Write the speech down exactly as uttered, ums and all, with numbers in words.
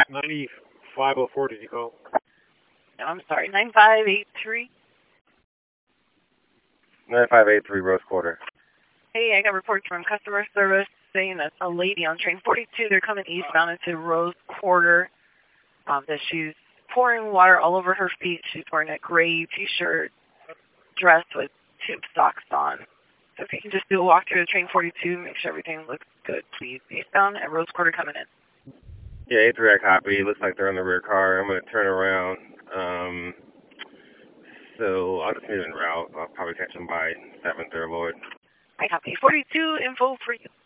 ninety-five oh four, did you call? No, I'm sorry, nine five eight three. nine five eight three, Rose Quarter. Hey, I got reports from customer service saying that a lady on train forty-two, they're coming eastbound into Rose Quarter, um, that she's pouring water all over her feet. She's wearing a gray T-shirt, dress with tube socks on. So if you can just do a walk through the train forty-two, make sure everything looks good, please. Eastbound at Rose Quarter coming in. Yeah, eight three, I copy. Looks like they're in the rear car. I'm going to turn around. Um, so I'll just move en route. I'll probably catch them by seventh or Lloyd. I copy. forty-two info for you.